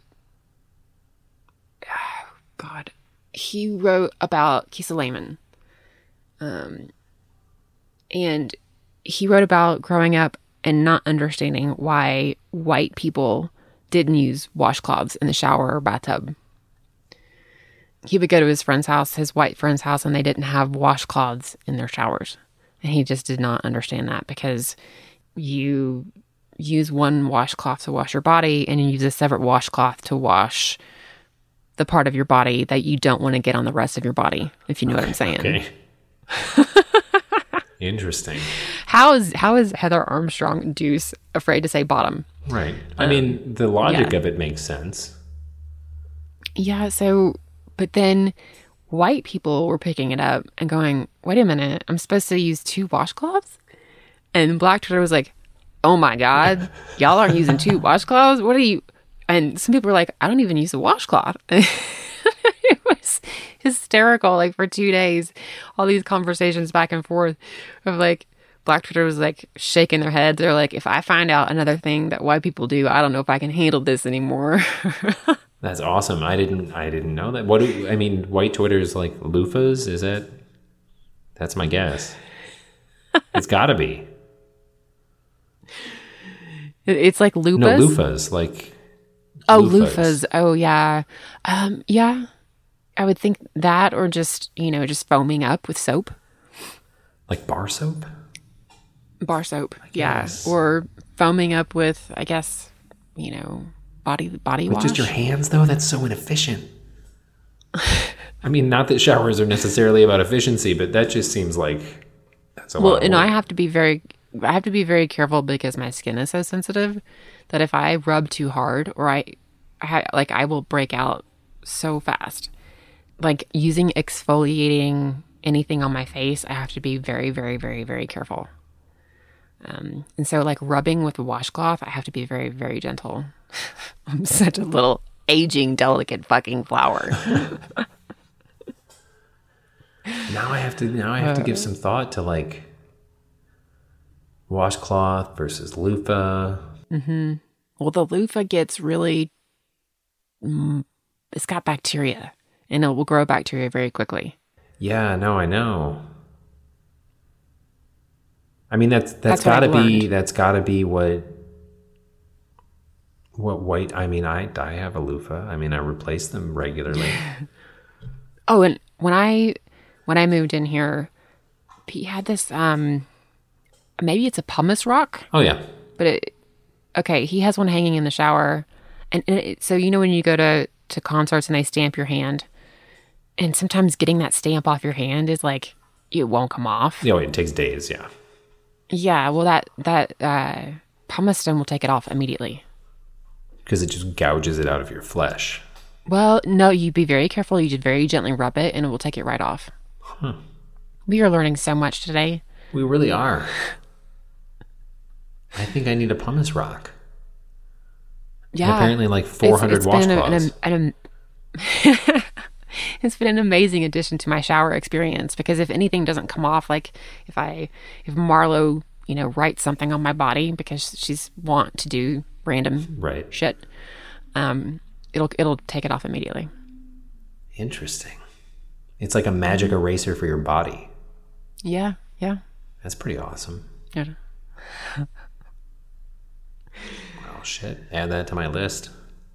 God, he wrote about Kisa Lehman. Um, and he wrote about growing up and not understanding why white people didn't use washcloths in the shower or bathtub. He would go to his friend's house, his white friend's house, and they didn't have washcloths in their showers. And he just did not understand that because you use one washcloth to wash your body and you use a separate washcloth to wash the part of your body that you don't want to get on the rest of your body, if you know what I'm saying. Okay. Interesting. How is how is Heather Armstrong Deuce afraid to say bottom? Right. I mean, the logic yeah. of it makes sense. Yeah, so but then white people were picking it up and going, wait a minute, I'm supposed to use two washcloths? And Black Twitter was like, oh my God, y'all aren't using two washcloths? What are you? And some people were like, I don't even use a washcloth. It was hysterical, like for two days, all these conversations back and forth of like, Black Twitter was like shaking their heads. They're like, if I find out another thing that white people do, I don't know if I can handle this anymore. That's awesome. I didn't I didn't know that. What do I mean, white Twitter is like loofahs, is that? That's my guess. It's got to be. It's like loofahs. No, loofahs, like Oh, loofahs. loofahs. Oh, yeah. Um, yeah. I would think that or just, you know, just foaming up with soap. Like bar soap? Bar soap. Yeah. guess. Or foaming up with, I guess, you know, body body With wash. just your hands, though? That's so inefficient. I mean, not that showers are necessarily about efficiency, but that just seems like that's a Well, lot of and I work. have to be very, I have to be very careful because my skin is so sensitive that if I rub too hard or I, I like, I will break out so fast. Like using exfoliating anything on my face, I have to be very, very, very, very careful. Um, and so like rubbing with a washcloth, I have to be very, very gentle. I'm such a little aging, delicate fucking flower. Now I have to now I have to give Uh. some thought to like washcloth versus loofah. Well, the loofah gets really, mm, it's got bacteria and it will grow bacteria very quickly. Yeah, no, I know. I mean that's that's, That's what gotta I've be learned. that's gotta be what what white I mean I I have a loofah. I mean I replace them regularly. Oh, and when I when I moved in here, he had this um maybe it's a pumice rock, Oh yeah. but it okay, he has one hanging in the shower. And, and it, so you know when you go to to concerts and they stamp your hand, and sometimes getting that stamp off your hand is like it won't come off. Oh, it takes days, yeah. Yeah, well, that that uh, pumice stone will take it off immediately. Because it just gouges it out of your flesh. Well, no, you be very careful. You just very gently rub it, and it will take it right off. Huh. We are learning so much today. We really are. I think I need a pumice rock. Yeah. And apparently like four hundred it's, it's washcloths. Been an, an, an, it's been an amazing addition to my shower experience, because if anything doesn't come off, like if I, if Marlo, you know, writes something on my body because she's want to do random right. shit, um, it'll, it'll take it off immediately. Interesting. It's like a magic eraser for your body. Yeah. Yeah. That's pretty awesome. Yeah. Well, shit. Add that to my list.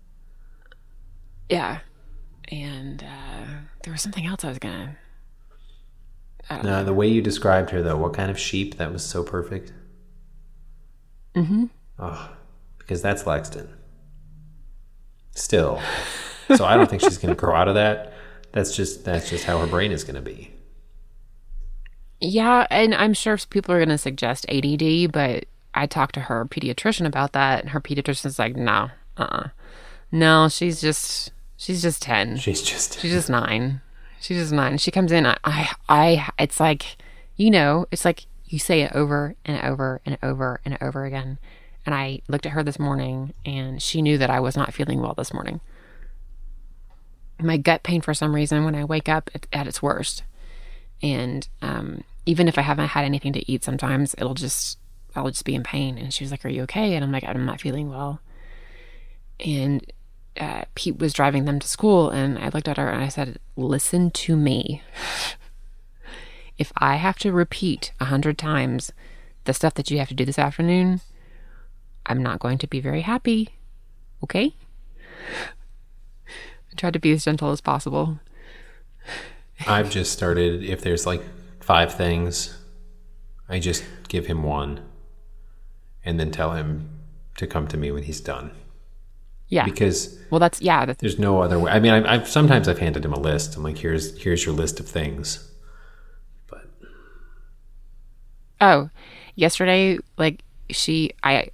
Yeah. And uh, there was something else I was gonna. I don't No, know. the way you described her, though, what kind of sheep? That was so perfect. Mm-hmm. Oh, because that's Lexton. Still. So I don't think she's going to grow out of that. That's just that's just how her brain is going to be. Yeah, and I'm sure people are gonna suggest A D D, but I talked to her pediatrician about that, and her pediatrician's like, no, uh-uh. No, she's just, she's just ten. She's just... She's just nine. She's just nine. She comes in, I, I, I, it's like, you know, it's like you say it over and over and over and over again. And I looked at her this morning, and she knew that I was not feeling well this morning. My gut pain, for some reason, when I wake up at, at its worst. And um, even if I haven't had anything to eat, sometimes it'll just, I'll just be in pain. And she was like, are you okay? And I'm like, I'm not feeling well. And uh, Pete was driving them to school, and I looked at her and I said, listen to me. If I have to repeat a hundred times the stuff that you have to do this afternoon, I'm not going to be very happy. Okay? I tried to be as gentle as possible. I've just started, if there's like five things, I just give him one and then tell him to come to me when he's done. Yeah. Because well, that's, yeah. That's, there's no other way. I mean, I've, I've sometimes I've handed him a list. I'm like, here's, here's your list of things. But. Oh, yesterday, like she, I,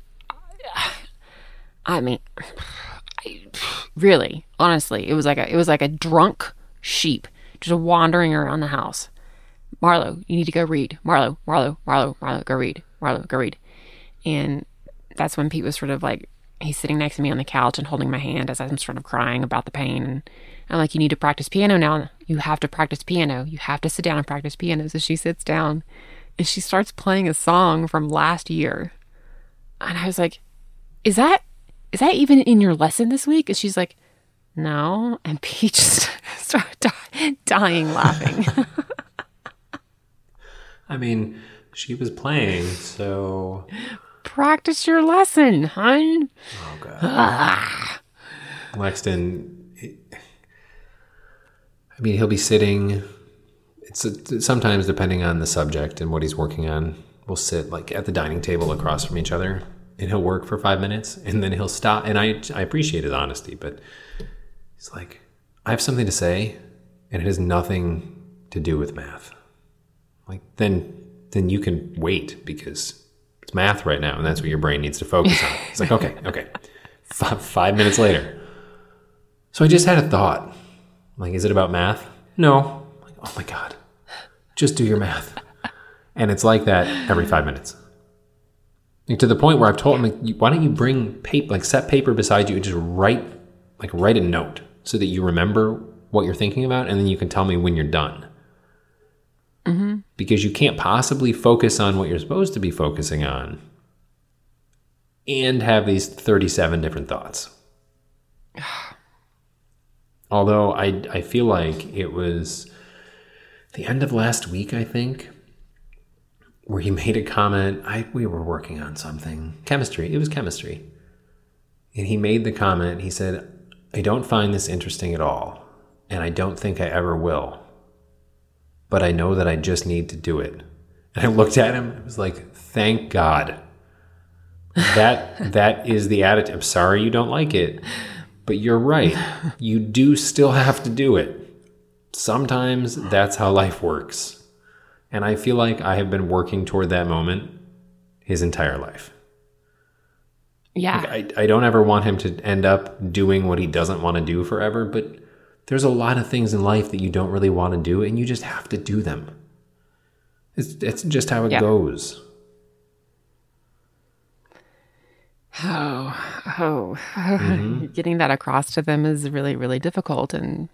I mean, I, really, honestly, it was like a, it was like a drunk sheep just wandering around the house. Marlo, you need to go read. Marlo, Marlo, Marlo, Marlo, go read. Marlo, go read. And that's when Pete was sort of like, he's sitting next to me on the couch and holding my hand as I'm sort of crying about the pain. And I'm like, you need to practice piano now. You have to practice piano. You have to sit down and practice piano. So she sits down and she starts playing a song from last year. And I was like, is that, is that even in your lesson this week? And she's like, no. And Pete just started die, dying laughing. I mean, she was playing, so... Practice your lesson, hon. Oh, God. Ah. Lexton, it, I mean, he'll be sitting... It's a, sometimes, depending on the subject and what he's working on, we'll sit like at the dining table across from each other, and he'll work for five minutes, and then he'll stop. And I, I appreciate his honesty, but he's like, I have something to say, and it has nothing to do with math. Like, then then you can wait, because it's math right now, and that's what your brain needs to focus on. It's like, okay, okay. F- five minutes later. So I just had a thought. Like, is it about math? No. Like, oh my God. Just do your math. And it's like that every five minutes. Like, to the point where I've told him, like, why don't you bring paper, like set paper beside you and just write, like write a note so that you remember what you're thinking about, and then you can tell me when you're done. Mm-hmm. Because you can't possibly focus on what you're supposed to be focusing on and have these thirty-seven different thoughts. Although I, I feel like it was the end of last week, I think, where he made a comment. I we were working on something. Chemistry. It was chemistry. And he made the comment. He said, I don't find this interesting at all, and I don't think I ever will. But I know that I just need to do it. And I looked at him. I was like, thank God. That that is the attitude. I'm sorry you don't like it, but you're right. You do still have to do it. Sometimes that's how life works. And I feel like I have been working toward that moment his entire life. Yeah. Like, I, I don't ever want him to end up doing what he doesn't want to do forever, but there's a lot of things in life that you don't really want to do, and you just have to do them. It's, it's just how it yeah. goes. Oh, oh. Mm-hmm. Getting that across to them is really, really difficult. And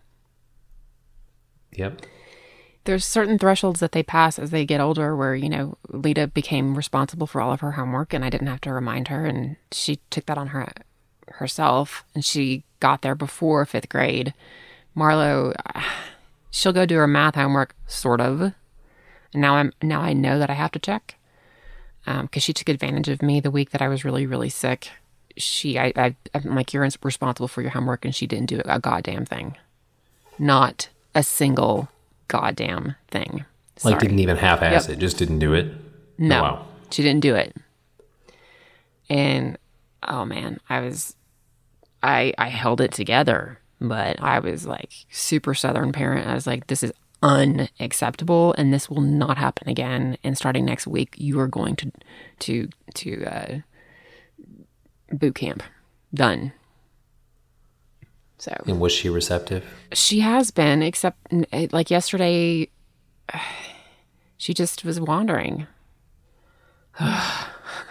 yep. There's certain thresholds that they pass as they get older where, you know, Lita became responsible for all of her homework and I didn't have to remind her, and she took that on her herself, and she got there before fifth grade. Marlo, she'll go do her math homework, sort of. And now I'm now I know that I have to check. Um, because she took advantage of me the week that I was really, really sick. She, I, I, I'm like, you're responsible for your homework, and she didn't do a goddamn thing. Not a single goddamn thing. Sorry. Like, didn't even half-ass Yep. it, just didn't do it? No, Oh, wow. She didn't do it. And, oh man, I was, I, I held it together, but I was like super Southern parent. I was like, this is unacceptable, and this will not happen again. And starting next week, you are going to to to uh, boot camp. Done. So, And was she receptive? she has been, except like yesterday, she just was wandering. Yeah.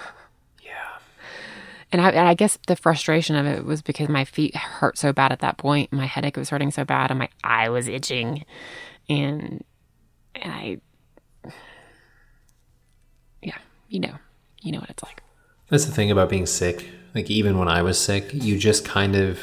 And I, and I guess the frustration of it was because my feet hurt so bad at that point. My headache was hurting so bad, and my eye was itching. And, and I, yeah, you know, you know what it's like. That's the thing about being sick. Like, even when I was sick, you just kind of,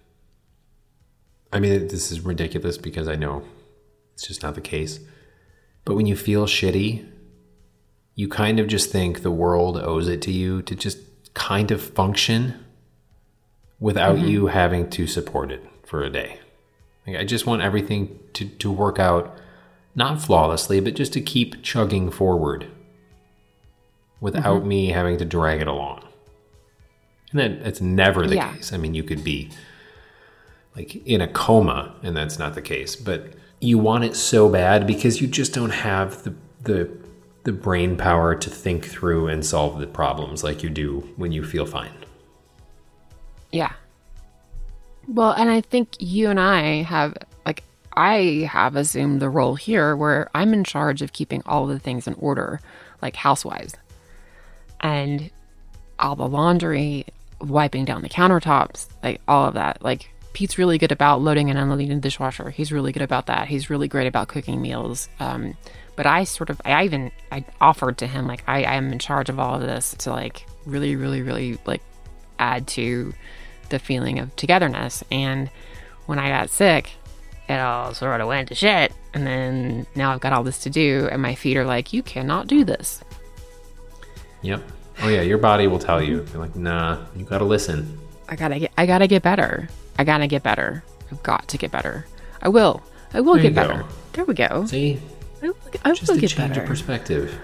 I mean, this is ridiculous because I know it's just not the case. But when you feel shitty, you kind of just think the world owes it to you to just kind of function without mm-hmm. you having to support it for a day. Like, I just want everything to, to work out, not flawlessly, but just to keep chugging forward without mm-hmm. me having to drag it along. And that, that's never the yeah. case. I mean, you could be like in a coma, and that's not the case. But you want it so bad because you just don't have the the the brain power to think through and solve the problems like you do when you feel fine. Yeah. Well, and I think you and I have, like, I have assumed the role here where I'm in charge of keeping all of the things in order, like housewives. And all the laundry, wiping down the countertops, like all of that. Like, Pete's really good about loading and unloading the dishwasher. He's really good about that. He's really great about cooking meals. Um, but I sort of, I even, I offered to him, like, I, I am in charge of all of this to, like, really, really, really, like, add to the feeling of togetherness. And when I got sick, it all sort of went to shit. And then now I've got all this to do, and my feet are like, you cannot do this. Yep. Oh yeah, your body will tell you. You're like, nah, you gotta listen. I gotta get, I gotta get better. I gotta get better. I've got to get better. I will. I will There get you go. better. There we go. See? I will, I Just will a get change better. of perspective.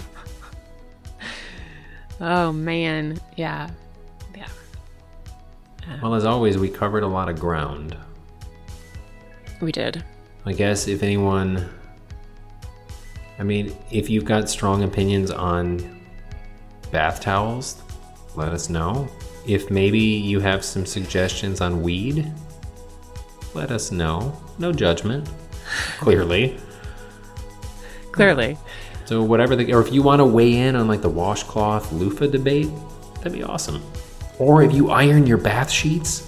Oh man, yeah, yeah. Well, as always, we covered a lot of ground. We did. I guess if anyone, I mean, if you've got strong opinions on bath towels, let us know. If maybe you have some suggestions on weed, let us know. No judgment, clearly. Clearly. So whatever the, or if you want to weigh in on like the washcloth loofah debate, that'd be awesome. Or if you iron your bath sheets,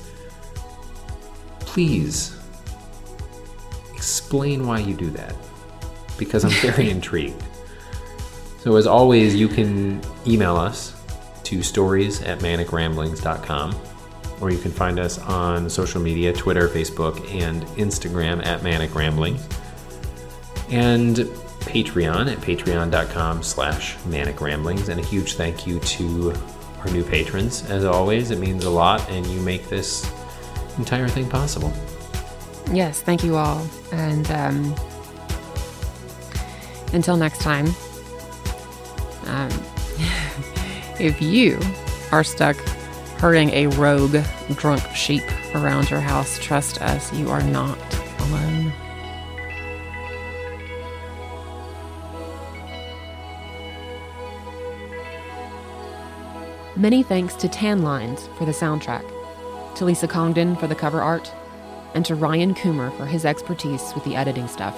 please explain why you do that, because I'm very intrigued. So as always, you can email us to stories at manic ramblings dot com, or you can find us on social media, Twitter, Facebook, and Instagram at Manic Ramblings, and Patreon at patreon.com slash Manic Ramblings. And a huge thank you to our new patrons. As always, it means a lot, and you make this entire thing possible. Yes, thank you all. And um, until next time, um, if you are stuck herding a rogue drunk sheep around your house, trust us, you are not alone. Many thanks to Tan Lines for the soundtrack, to Lisa Congdon for the cover art, and to Ryan Coomer for his expertise with the editing stuff.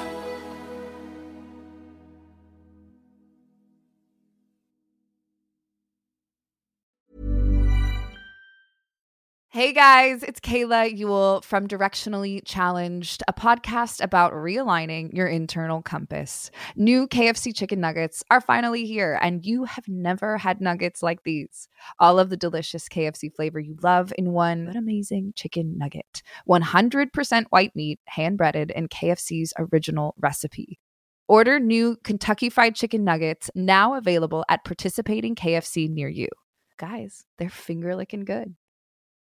Hey guys, it's Kayla Ewell from Directionally Challenged, a podcast about realigning your internal compass. New K F C chicken nuggets are finally here, and you have never had nuggets like these. All of the delicious K F C flavor you love in one amazing chicken nugget. one hundred percent white meat, hand-breaded in K F C's original recipe. Order new Kentucky Fried Chicken nuggets, now available at participating K F C near you. Guys, they're finger-licking good.